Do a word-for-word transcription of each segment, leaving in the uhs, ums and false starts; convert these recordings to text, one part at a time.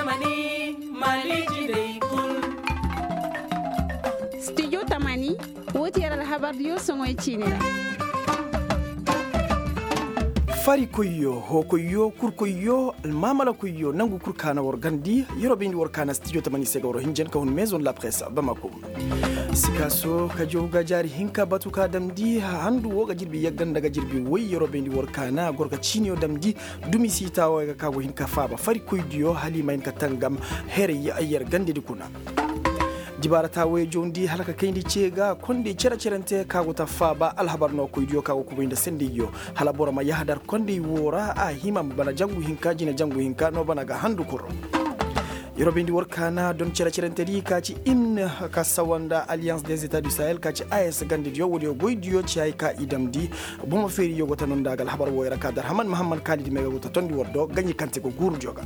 Tamani Maliji dai kul. Studio Tamani woti yara habar yo songoy chinira. fari koyo ho koyo kur koyo almamala koyo nangu kur kana wargandi yorobindi warkana studio Tamani segoro hinjen ka hun maison la presse Bamako. Sikaso ka joga jari hinka batuka damdi handu woga jirbi yaggan daga jirbi wai yorobindi warkana gorka chinio damdi dumi sitawa ga kago hinka faba fari koyo halima hinka tangam here ya ayar gande dikuna. Dibara tawe jondi halaka kendi cega konde cera cerante kago ta faba alhabar no ko idio kago ko inda sendiyo halabora ma yahdar konde wora a hima bana jangu hinka jina jangu hinka no bana ga handu kuro yorobindi workana don cera cerante di kaci in ka sawanda alliance des états du sahel kaci as gande dio wodi goydio ci ay ka idamdi bomo feri yogo tanon dagal habar woyra kadar haman muhammad khalid mega go tondi wordo ganyi kante ko guru joga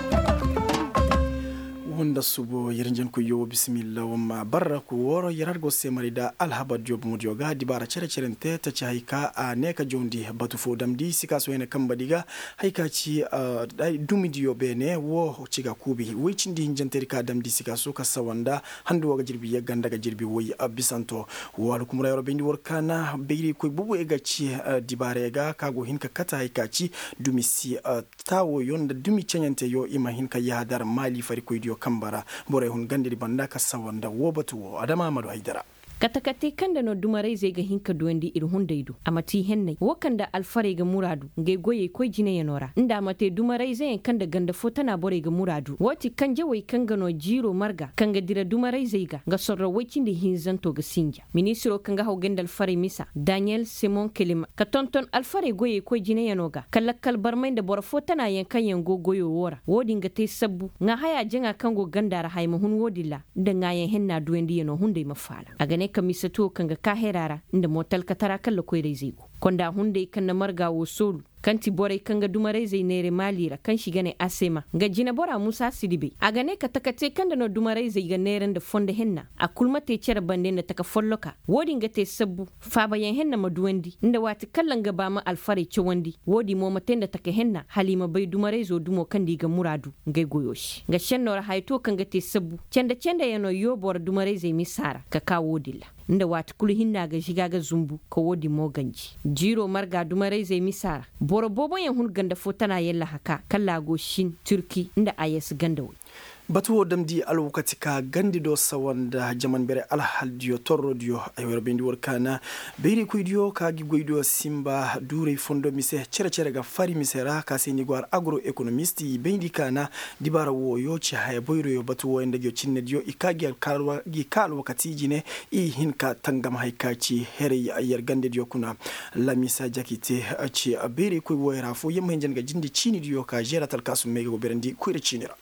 wanda subo yirinjen ko yo bismillah wama barako woro yarargo semarida alhaba job mudioga dibara cere cerente ta ci hayka a neka jondi batu fo damdi sikaso ene kamba diga hayka ci uh, dumidio bene wo ciga kubi wicindi hinjanteri ka damdi sikaso ka sawanda handu waga jirbi yaganda ga jirbi woyi abisanto walu kumra yoro bendi workana beiri ko bubu ega ci uh, dibara ga kago hinka kata hayka ci dumisi uh, tawo yonda dumi cenyante yo ima hinka yadar mali fari ko idio kambara bore hun gandiri banda ka sawanda wobatu wo adama madu haidara katakate kanda no dumarai zai ga hinka duwandi irin hundaidu amati hennai wakanda alfare ga muradu ngai goye koi jine yanora inda amate dumarai zai kanda ganda fotana bore ga muradu wati kanje wai kanga no jiro marga kanga dira dumarai zai ga ga sorra wakin da hinzanto ga sinja ministro kanga ho gendal alfare misa Daniel Simon Kelima ka tonton alfare goye koi jine yanoga kallakal barmain da bora fotana yankan yango goyo wora wodin ga te sabbu nga haya jenga kango gandara hayma hun wodilla da ngayen henna duwandi yano hundai mafala agane kamisato kanga kaherara inda motal katara kala koyre zigo konda hunde kanna marga wo solu kanti bore kanga dumarai zai nere malira kan shiga ne asema ga jina bora musa sidibe a gane ka takate kanda no dumarai zai ga neren da fonda henna a kulmate cere bande da taka folloka wodi ga te sabbu fa bayan henna maduwandi inda wati kallan ga ba ma alfare ci wandi wodi mo maten da taka henna halima bai dumarai zo dumo kandi ga muradu ga goyoshi ga shennora haito kanga te sabbu cenda cenda yano yo bora dumarai zai misara ka kawo dilla inda wati kulu hinna ga shiga ga zumbu ko wodi mo ganji jiro marga dumarai zai misara boro bobo yan hun ganda fotana yalla haka kallago shin turki inda ayes ganda wai batu damdi alwakati ka gandi do sawanda jaman bere alhaldiyo torrodiyo aywar bendi workana beri kuidiyo ka gigoido simba dure fondo mise cere cere ga fari misera ka seni gwar agroeconomisti bendi kana dibara wo yo ci hay boyro yo batu wo ndege cinne dio ikagi kalwa gi kal wakati jine i hinka tangam haykaci here ayar gande dio kuna la misa jakite ci beri kuy wo rafo yemma henjen ga jindi cini dio ka jeratal kasu mega go berendi kuire cinira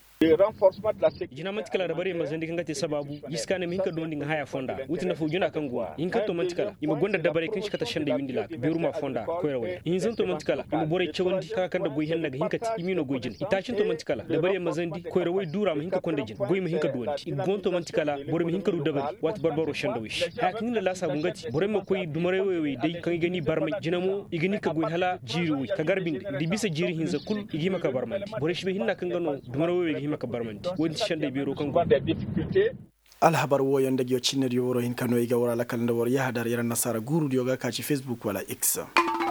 jina mantikala da bare mazandi kan gate sababu yiska ne minka dondi nga haya fonda wutina fu juna kan gwa in kan to mantikala ima gonda da bare kan shikata shanda windila beru ma fonda koyra waya in zan to mantikala ima bore chewandi ka kan da boy hen daga hinka ti imino gojin itashin to mantikala da bare mazandi koyra way dura ma hinka konda jin boy ma hinka duwanti igon to mantikala bore ma hinka du da bare wat barbaro shanda wish hakin la lasa bungati bore ma koy dumare way dai kan gani barmai jinamo igini ka goy hala jiri wi ka garbin di bisa jiri hinza kul igima ka barmanti bore shibe hinna kan gano dumare way maka barmanti woni shande biro kan alhabar woyon da gyo cinne dio woro hin kano iga wora la kalanda wor yahdar yaran nasara guru dio ga kaci Facebook wala X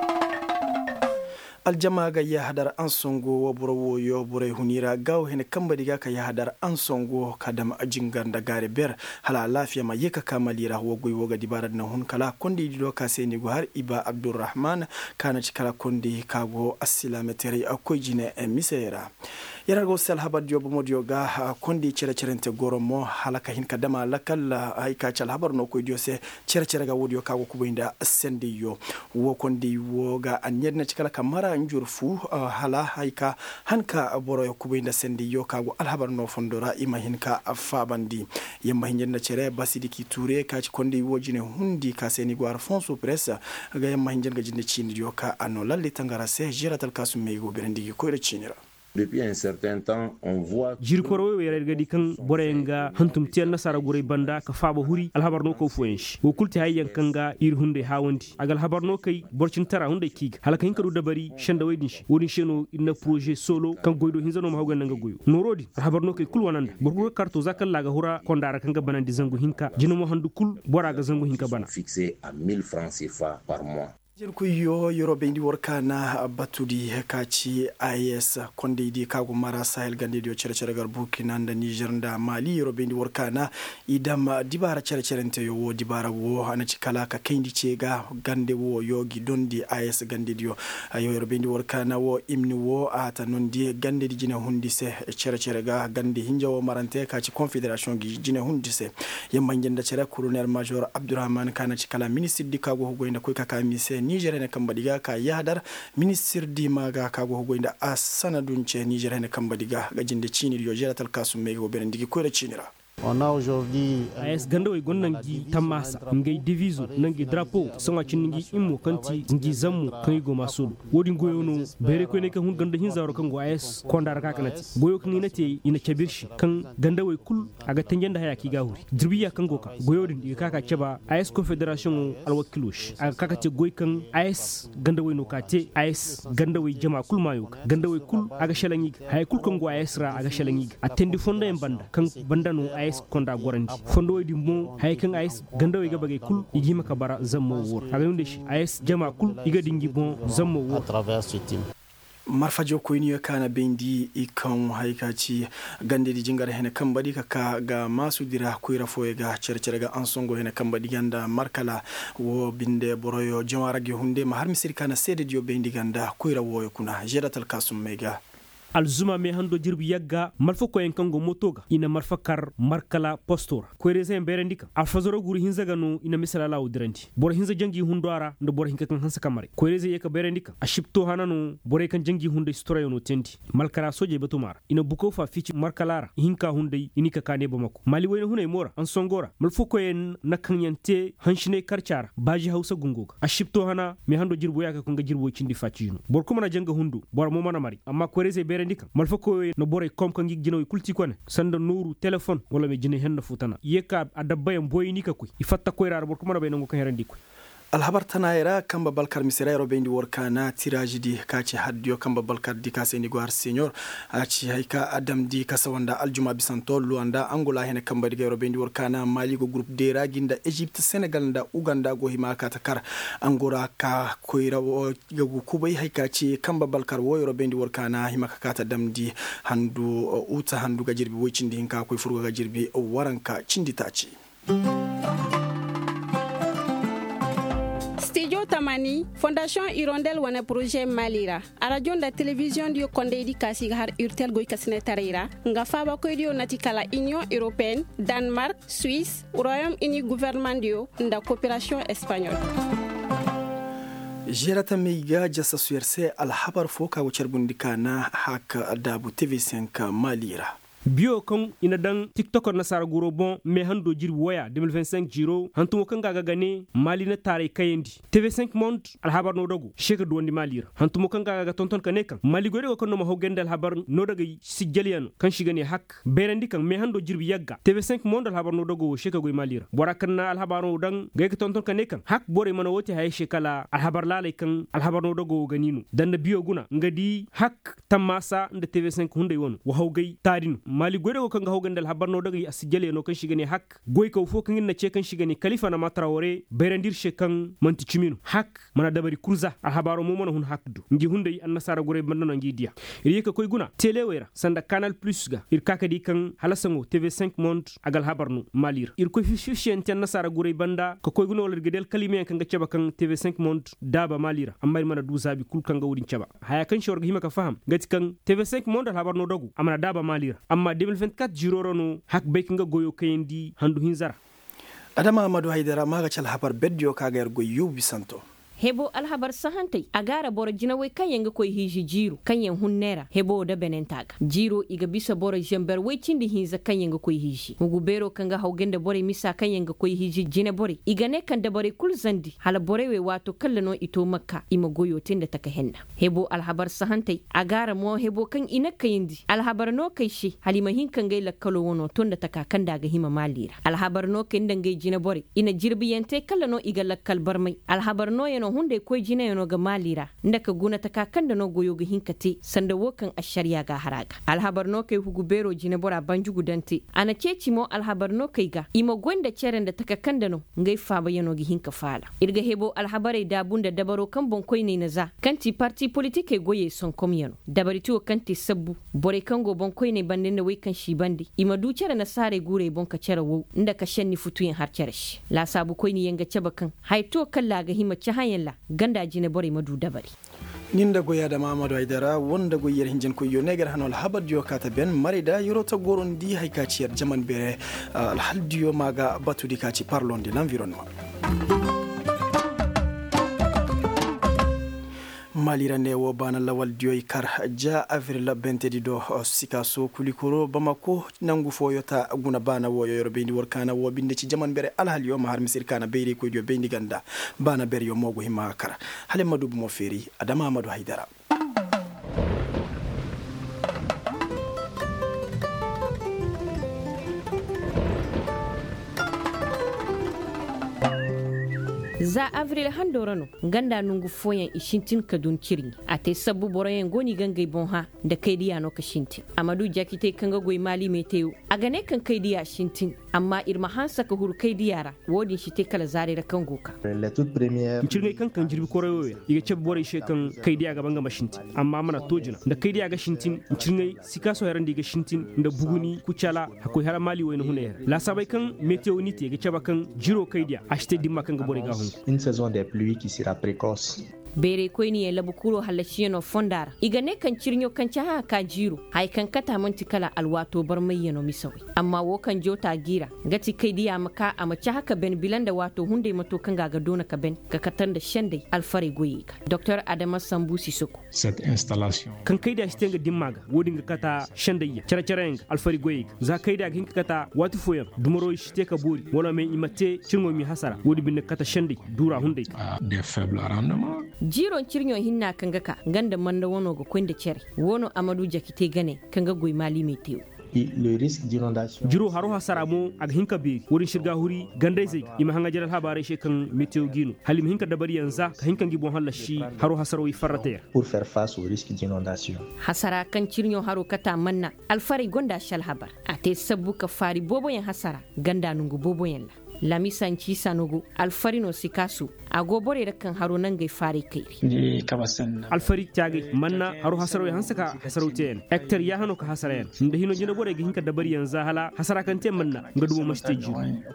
aljama ga yahdar ansongo wo boro woyo bore hunira gaw hen kamba diga ka yahdar ansongo kadam ajingar da gare ber hala lafiya ma yeka kamalira wo goy woga dibarar na hun kala kondi dido ka seni go har iba abdurrahman kana cikala kondi kago asilametere akoy jine misera yarargo sel habar dio bo modio ga kondi cere cerente goromo halaka hin kadama lakal ay ka cal habar no koy dio se cere cere ga wodio kago kubinda sendiyo wo kondi woga anyedna cikala kamara njurfu uh, hala haika hanka boro kubinda sendiyo kago alhabar no fondora ima hinka afabandi yemma hinjenda cere basidiki touré ka ci kondi wojine hundi ka seni go Alfonso Pressa ga yemma hinjenda jinde cindi dio ka ano lalle tangara se jiratal kasum mego berendigi ko re cinira Depuis un certain temps, on voit jirkoro we yare gadi kan borenga hantum tiyan nasara gure banda ka faba huri alhabarno ko fuensh wo kulti hayyan kanga ir hunde hawandi agal habarno kai borcin tara hunde kig halaka hinka du dabari shanda waydin shi woni sheno inna projet solo kan goydo hinzano ma hawgan nga goyo norodi alhabarno kai kul wananda borgo karto zakal laga hura kondara kanga banandi zangu hinka jino mo handu kul boraga zangu hinka bana fixé à mille francs C F A par mois. Jirkuyo yorobe ndi workana batudi kaci I S konde di kago mara sahel gande dio chere chere gar Burkina nda Niger nda Mali yorobe ndi workana idam dibara chere chere nte yo wo dibara wo anachi kala ka kendi chega gande wo yogi dondi I S gande dio ayo yorobe ndi workana wo imni wo ata nondi gande di jina hundise chere chere ga gande hinja wo marante kaci confederation gi jina hundise yemma ngenda chere colonel major Abdurrahman kana chikala ministre di kago hogoinda ko kaka mise Niger ne kambadiga ka yadar ministre di maga ka go goinda asana dunce Niger ne kambadiga ga jinde chini yo jeratal kasum me go benendigi ko re chinira. On a aujourd'hui AS ganda way gonnangi tamasa ngay devise nangi drapeau songa cinningi immo kanti ngi zammu kan go masulu wodi goyono bere ko ne kan hun ganda hin zawro kan go AS kondar ka kanati goyo kan inate ina cabirshi kan ganda way kul aga tangenda haya ki gahuri dirbiya kan go ka goyodin di kaka ceba AS confederation alwakilush aga kaka te goy kan AS ganda way no kate AS ganda way jama kul mayo ganda way kul aga shalangi hay kul kan go AS ra aga shalangi atendi fonda en banda kan banda no AS konda gorandi fondo wadi mo hay kan AS ganda way gabage kul igi maka bara zammo wor aga yunde shi AS jama kul iga dingi bon zammo wor à travers ce team. Marfa joko ni kana bendi ikon haikaci gande di jingar hene kambadi kaka ga masu dira kuira foye ga cercere ga ansongo hene kambadi ganda markala wo binde boroyo jawara ge hunde ma har misir kana sede dio bendi ganda kuira woyo kuna jeratal kasum mega alzuma me hando jirbi yagga malfo ko en kango motoga ina marfa kar markala postora ko resen berendika alfazoro guri hinzaga no ina misala law diranti bor hinza jangi hundora ndo bor hinka kan hansa kamare ko reze yeka berendika ashipto hanano bore kan jangi hunde stora yono tenti malkara soje betumar ina buko fa fici markalara hinka hunde inika kane bamako mali wayno hunay mora an songora malfo ko en nakanyante hanshine karchar baji hausa gungoga ashipto hana me hando jirbo yaka ko nga jirbo cindi facino bor ko mana janga hundu bor mo mana mari amma ko reze ndika malfa ko no bore kom kan gigino kulti kone sanda nuru telephone wala me jine henna futana yeka adabba boyni ka kuy ifatta ko rar bor ko mana be nango kan herandi ko alhabar tanayra kamba balkar misira yaro bendi workana tiraji di kaci haddio kamba balkar di kaseni gwar senior aci haika adam di kasawanda aljuma bisanto luanda angola hene kamba di yaro bendi workana mali go group dera ginda Egypt Senegal nda Uganda go himaka takar angora ka koira wo go kubai haika ci kamba balkar wo yaro bendi workana himaka kata damdi handu uta handu ga jirbi wo cindi hinka koy furgo ga jirbi waranka cindi taci. Studio Tamani, Fondation Hirondelle wana projet Malira. A radio da télévision dio konde di kasi har urtel goy kasne tarira. Nga faba ko dio natikala Union Européenne, Danemark, Suisse, Royaume-Uni gouvernement dio nda coopération espagnole. Jerata meiga jasa suerse alhabar foka wucer bundikana hak dabu T V cinq Malira. bio kan ina dan tiktok na sara guro bon me hando jirbi waya deux mille vingt-cinq jiro hantu kan gaga gane mali na tare kayendi T V cinq monde al habar no dogo sheka do ndi malira hantu kan gaga tonton kan kan mali gore ko no ma hogende al habar no daga sigelian kan shigane hak berendi kan me hando jirbi yagga T V cinq monde al habar no dogo sheka go malira bora kan na al habar no dan ga tonton kan kan hak bore mana wote hay shekala al habar lalay kan al habar no dogo ganinu dan bio guna ngadi hak tamasa nda T V cinq hunde won wa hawgay tadin mali gore ko kanga hogandal habarno daga asijele no kan shigane hak goy ko fo kan na ce kan shigane khalifa na matrawore berendir she kan manti chiminu hak mana dabari kurza al habaro mo mon hun hakdu ngi hunde an nasara gore bandano ngi dia iri ka koy guna telewera sanda canal plus ga ir kakadi kan halasango T V cinq monde agal habarno malir ir ko fifiyen tan nasara gore banda ko koy guna wala gedel kalime kan ga ceba kan T V cinq monde daba malira amma mana duzabi kul kan ga wudin ceba haya kan shorga hima ka faham gati kan T V cinq monde al habarno dogu amana daba malira amma deux mille vingt-quatre jirorono hak bekinga goyo kayendi handu hinzara adama amadou haydara maga cal habar beddio kaga er go yubi santo hebo alhabar sahantai agara bora jinawai kan yanga koy hiji jiru kan yan hunnera hebo da benentaga jiro iga bisa bora jambar wai cindi hinza kan yanga koy hiji mugu bero kanga haugenda bora misa kan yanga koy hiji jina bora iga ne kan da bora kul zandi hala bora we wato kallano ito makka ima goyo tenda taka henna hebo alhabar sahantai agara mo hebo kan ina kayindi alhabar no kai shi halima hin kan gai lakkalo wono tonda taka kan daga hima malira alhabar no kan dangai jina bora ina jirbiyante kallano iga lakkal barmai alhabar no yano hunde koy jina yano ga malira ndaka guna taka kan da no goyo ga hinkate sanda wokan ashariya ga haraga alhabar no kai hugu bero jina bora banjugu dante ana ceci mo alhabar no kai ga ima gwanda ceren da taka kan da no ngai faba yano ga hinka fala irga hebo alhabarai da bunda dabaro kan bon koy ne naza kanti parti politique goye son komyano dabari tuwo kanti sabbu bore kango bon koy ne bande na wai kan shi bandi ima du cere na sare gure bon ka cere wo inda ka shanni futuyin har cere shi la sabu koy ni yanga ceba kan haito kalla ga hima ci hayalla ganda jina bore madu dabari ninda goya da Mamadou Aidara wanda goyar hinjin koyo negar hanol habar diyo kata ben marida yoro ta goron di haikaciyar jaman bere alhal diyo maga batu di kaci parlon de l'environnement. malira newo bana lawal diyoy kar ja avril bentedi do sikaso kulikoro bamako nangu foyota guna bana woyo yoro bendi workana wo binde ci jaman bere alhal yo mahar misir kana beyri ko diyo bendi ganda bana bere yo mogo hima kara hale madubu mo feri adama Amadou Haidara. za avril handorano ganda nungu foyan ishintin kadun kirin ate sabu boroyen goni gangai bonha da kaidiya no kashintin amadu jakite kanga goy mali meteo agane kan kaidiya shintin amma irma hansa ka hur kaidiyara wodin shi te kala zare da kan goka la toute première cirngai kan kan jirbi koroyo iga ce bore she kan kaidiya gaban ga mashintin amma mana tojina da kaidiya ga shintin cirngai sikaso yaran diga shintin da buguni kucala hakoi har mali wayno hunayar la sabai kan meteo ni te ga ce bakan jiro kaidiya ashte dimma kan ga bore ga hun une saison des pluies qui sera précoce. bere koyni e labukuro halashiyano fondara igane kan cirnyo kan caha ka jiro hay kan kata manti kala alwato bar mayyano misawi amma wo kan jota gira gati kai diya maka amma caha ka ben bilanda wato hunde mato kan ga dona ka ben ka katan da shande alfare goyiga Dr Adama Sambusi Soko cette installation kan kai da shitenga dimmaga wodin ga kata shandayya cara carenga alfare goyiga za kai da ginka kata watu foyam dumoro shite ka bori wala men imate cirngo mi hasara wodi bin kata shande dura hunde des faibles rendements jiron cirnyo hinna kanga ka ganda manda wono go kwende cere wono Amadou Jakite gane kanga goy mali meteo le risque d'inondation jiro haro hasara mo ag hinka be wori shirga huri gandai zai ima hanga jaral habare she kan meteo gino halim hinka dabari yanza ka hinka gibon halla shi haro hasaro wi farate pour faire face au risque d'inondation hasara kan cirnyo haro kata manna alfari gonda shal habar ate sabu ka fari bobo yan hasara ganda nungu bobo yan la lamisanci sanogo alfarino sikasu agobore da kan haro nan gai fare kai alfari tage manna haro hasaro ya hansaka hasaro ten hectare ya hano ka hasara yan inda hino jina bore ga hinka dabari yanzu hala hasara kan ten manna ngadubo mashiteji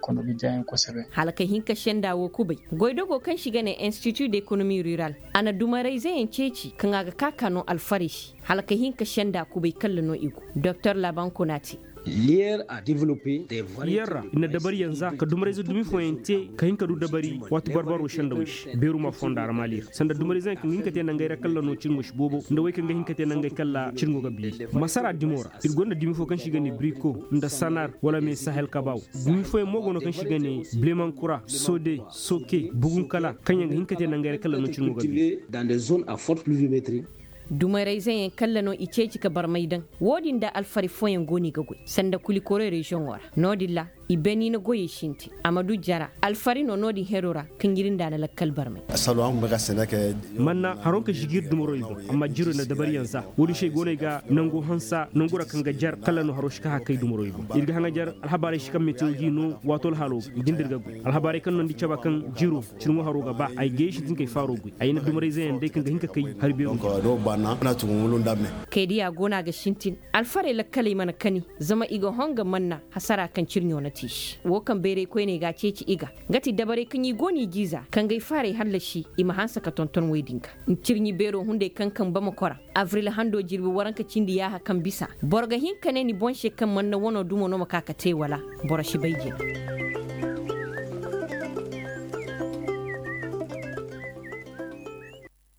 halaka hinka shenda wo kubai goidogo kan shiga ne Institut d'Economie Rurale ana dumarai zai ceci kan aga kakano alfarishi halaka hinka shenda kubai kallano igo Dr Laban Konati L'I R a développé des variétés. Yara ina dabari yanza ka dumare zu dumi foyente ka hinka du dabari watu barbaro shanda wish beru ma fonda ramali sanda dumare zan kan hinka te nan gaira kala no cingo shi bobo nda wai kan hinka te nan gai kala cingo gabi masara dimora irgonda dimi fo kan shiga ne brico nda sanar wala me sahel kabaw dumi foy mogo no kan shiga ne bleman kura sode soke bugun kala kan yanga hinka te nan gaira kala no cingo gabi dans des zones à forte pluviométrie. dumarai zai kallano ice cika bar maidan wodin da alfari foyen goni gagoi sanda kulikore region wara nodilla ibeni na goye shinti amadu jara alfari no nodi herora kan girin da na lakkal bar mai salon mu ga sanaka manna haron ka shigir dumoro ibo amma jiro na dabari yansa wodi shay gone ga nango hansa nangura kan gajar kallano haro shika ha kai dumoro ibo irga hanga jar alhabare shikam meteo gino watol halo dindirga go alhabare kan non di caba kan jiro cirmo haro ga ba ay geshi tin kai faro go ayina dumarai zai dai kan ga hinka kai harbe do bana na tungulun damme kediya gona ga shintin alfare lakkale mana kani zama igo honga manna hasara kan cirnyo na tish wo kan bere ko ne ga ceci iga gati dabare kan yi goni giza kan gai fare hallashi ima hansa ka tonton wedinka cirnyi bero hunde kan kan ba makora avril hando jirbi waranka cindi ya kan bisa borga hinka ne ni bon she kan manna wono dumo no makaka te wala borashi bayje